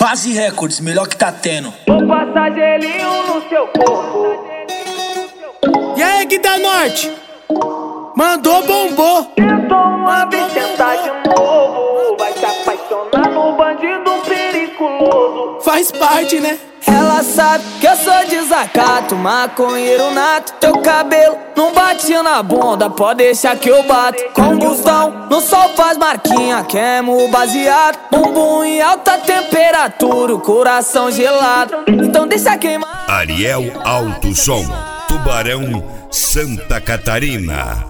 Base Records, melhor que tá tendo. Vou passar gelinho no seu corpo. E aí, Gui da Norte? Mandou, bombou. Tentou uma vez, tentar de novo. Vai se apaixonar no bandido periculoso. Faz parte, né? Ela sabe que eu sou desacato, maconheiro nato. Teu cabelo não bate na bunda, pode deixar que eu bato. Combustão, no sol faz marquinha, queimo baseado. Bumbum em alta temperatura, o coração gelado. Então deixa queimar. Ariel Alto Som, Tubarão, Santa Catarina.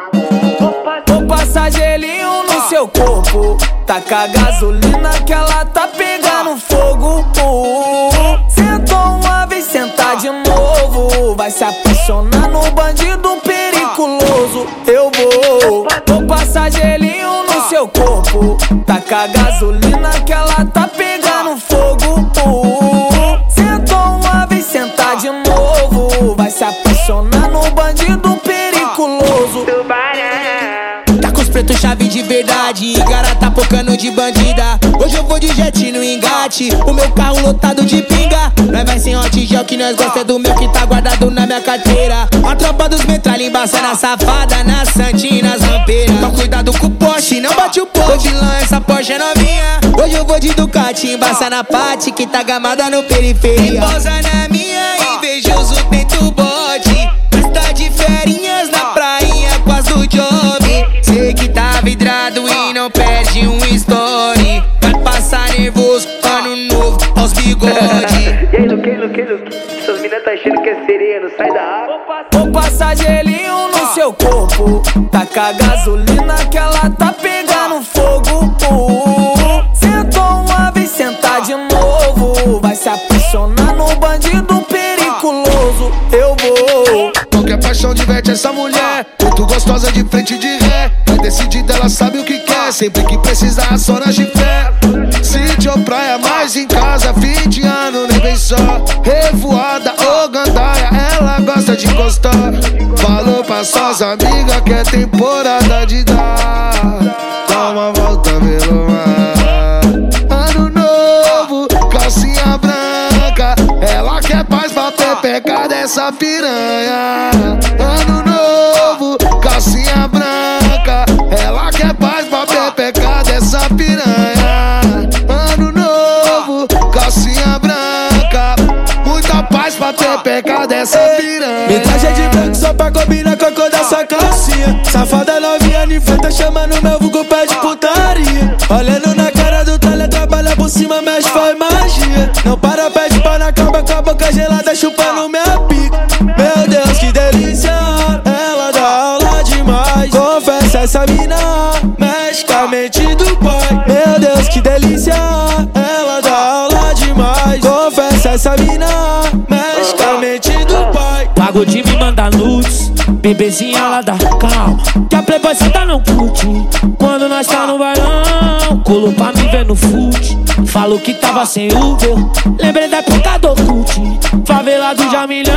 Vou passar gelinho no seu corpo. Taca gasolina que ela tá pegando fogo. Sentou uma vez, sentar de novo. Vai se apaixonar no bandido periculoso. Eu vou passar gelinho no seu corpo. Taca gasolina que ela tá pegando fogo. Sentou uma vez, sentar de novo. Vai se apaixonar no bandido periculoso. Tá com os pretos chave de verdade e cara tá pocando de bandida. Hoje eu vou de jet no engate, o meu carro lotado de pinga. Nós vai sem hot gel que nós gosta do meu que tá guardado na minha carteira. A tropa dos metralha embaçando a safada na Santina, nas rampeiras. Toma cuidado com o Porsche, não bate o pô. De lã essa Porsche é novinha. Hoje eu vou de Ducati, embaça na Pati que tá gamada no periferia. Pousa na minha, invejoso tento bote. Tá de ferinhas na prainha com as do job. Sei que tá vidrado e não perde um story. Vai passar nervoso, ano novo, aos bigode. E aí, Luque, essas minas tá achando que é sereia, não sai da água. Vou passar gelinho no seu corpo. Taca gasolina que ela tá pegando fogo. Sentou uma vez, sentar de novo. Vai se apaixonar no bandido periculoso. Eu vou. Qualquer paixão diverte essa mulher. Muito gostosa de frente de ré. Vai decidida, ela sabe o que quer. Sempre que precisar, só na fé. Sítio ou praia, mais em casa. Fim de ano, nem vem só. Revoada ou gandaia, ela gosta de encostar. Falou pra suas amigas que é temporada de dar. Dá uma volta pelo mar. Ano novo, calcinha branca. Ela quer paz pra pepecar dessa piranha. Ano novo, calcinha branca. Ela quer paz pra pepecar dessa piranha. Ano novo, calcinha branca. Muita paz pra pepecar dessa piranha. Me traje de branco só pra combinar com a cor dessa calcinha. Safada novinha de frente, chamando meu vulgo pé de putaria. Olhando na cara do tralha, trabalha por cima, mexe, faz magia. Não para, pede pau na cama com a boca gelada, chupando minha pica. Meu Deus, que delícia, ela dá aula demais. Confessa, essa mina mexe com a mente do pai. Meu Deus, que delícia, ela dá aula demais. Confessa, essa mina mexe com a mente do pai. Pago de me mandar nudes, bebezinha lá da calma. Que a Playboy senta não curte. Quando nós tá no bailão, colou pra me ver no fute. Falou que tava sem Uber, lembrei da época do cult. Favela do Jamilhão.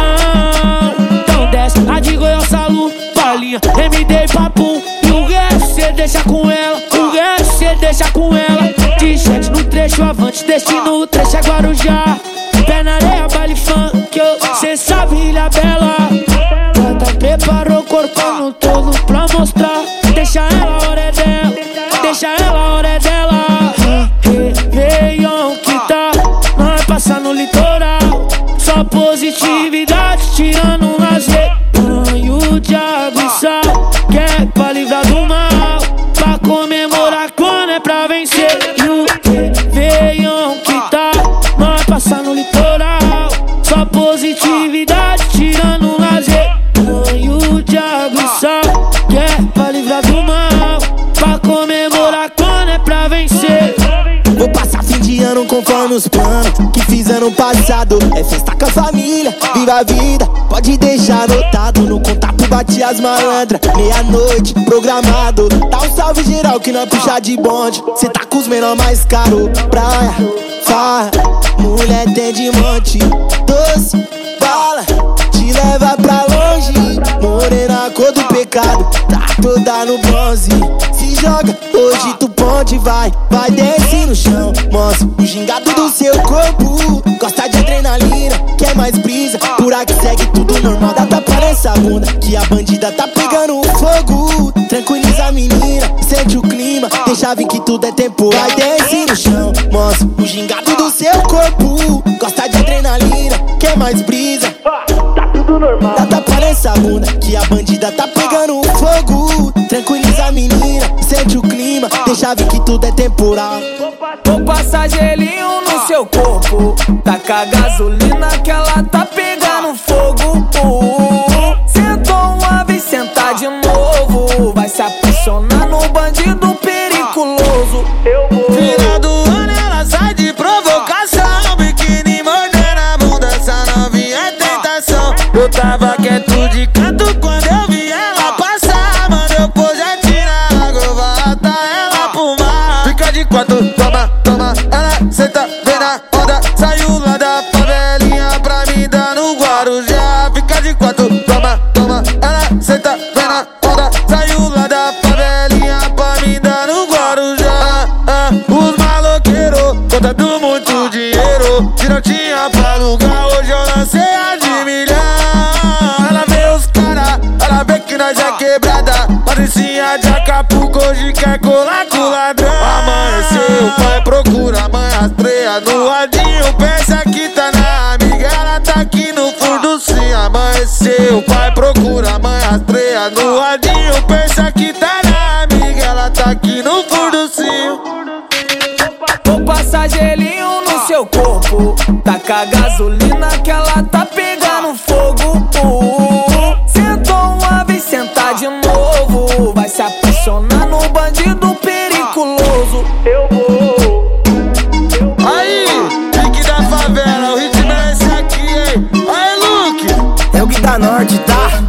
Então desce, a de Goiás, Salu, Paulinha, MD e Papum. E o resto cê deixa com ela, o resto cê deixa com ela. De jet no trecho avante, destino o trecho é Guarujá. Pé na areia, baile funk, cê sabe, Ilha Bela. Canta, preparou o corpo no todo pra mostrar. Deixa ela, a hora é dela, deixa ela, a hora é dela. Réveillon que tá, nós passa no litoral. Só positividade, tirando um lazer. Banho de água e sal, que é pra livrar do mal. Pra comemorar quando é pra vencer. E o Réveillon que tá, nós passa no litoral. Só positividade, tirando um lazer. Banho de água e sal, que é pra livrar do mal. Pra comemorar quando é pra vencer. Vou passar fim de ano conforme os planos que fizeram passado. É festa com a família, viva a vida. Pode deixar anotado no contato, bate as malandras. Meia-noite, programado. Dá um salve geral que nós puxa de bonde. Cê tá com os menor mais caro. Praia, farra, mulher tem de monte. Doce, bala, te leva pra longe. Morena, cor do pecado, tá toda no bronze. Se joga, hoje tu pode, vai desce no chão. Mostra o gingado do seu corpo. Gosta de adrenalina, quer mais brisa. Por aqui segue tudo normal, dá tapa nessa bunda, que a bandida tá pegando fogo. Tranquiliza a menina, sente o clima, deixa vir que tudo é temporal. Vai desce no chão, mostra o gingado do seu corpo. Gosta de adrenalina, quer mais brisa. Tá tudo normal. Dá tapa nessa bunda, que a bandida tá pegando fogo. Tranquiliza a menina, sente o clima, deixa vir que tudo é temporal. Vou passar gelinho no seu corpo, taca gasolina que ela tá pegando fogo. Sentou uma vez, senta de novo, vai se apaixonar no bandido periculoso. Eu vou. Final do ano ela sai de provocação, biquíni mordendo a bunda, essa novinha é tentação. Eu tava quieto de canto quando eu vi ela passar, mano, eu projetinho na água, eu vou atar ela pro mar. Fica de quatro, toma, toma, ela senta, vem na onda, saiu lá da favelinha pra me dar no Guarujá. Fica de quatro, toma, toma, ela senta, vem na onda, saiu lá da favelinha pra me dar no Guarujá. Os maloqueiros contando muito dinheiro, se não tinha pra alugar, hoje eu lancei a de milhão. Ela vê os cara, ela vê que nós é quebrada, patricinha de Acapulco, hoje quer colar com o ladrão. Amanheceu, o pai procura a mãe rastreia no radinho, pensa que tá na amiga, ela tá aqui no fundo sim. Amanheceu, o pai procura a mãe rastreia no radinho, pensa que tá na amiga, ela tá aqui no fundo sim. Vou passar gelinho no seu corpo, taca gasolina que ela tá pegando fogo. Sentou uma vez, senta de novo, vai se apaixonar no bandido periculoso. Eu vou. Aí, pique da favela, o ritmo é esse aqui, hein? Aí, Luke. É o Gui da Norte, tá?